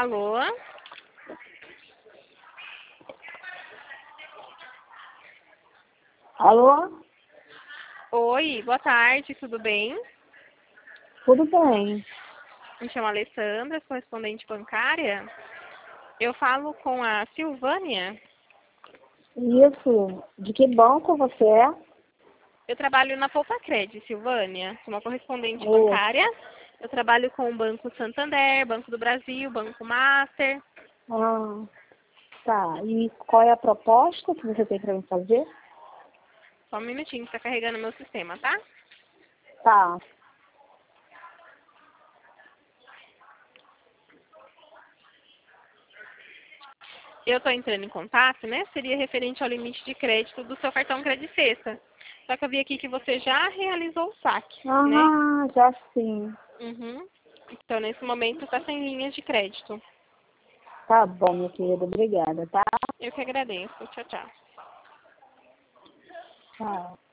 Alô? Alô? Oi, boa tarde, tudo bem? Tudo bem? Me chamo Alessandra, sou correspondente bancária. Eu falo com a Silvânia. Isso. De que banco você é? Eu trabalho na Poupa Cred, Silvânia. Sou uma correspondente Oh, bancária. Eu trabalho com o Banco Santander, Banco do Brasil, Banco Master. ah, tá. E qual é a proposta que você tem para me fazer? Só um minutinho que está carregando meu sistema, tá? Tá. Eu estou entrando em contato, né? Seria referente ao limite de crédito do seu cartão Credit Sexta. Só que eu vi aqui que você já realizou o saque, né? Ah, já sim. Uhum. Então, nesse momento, está sem linhas de crédito. Tá bom, minha querida. Obrigada, tá? Eu que agradeço. Tchau, tchau. Tchau.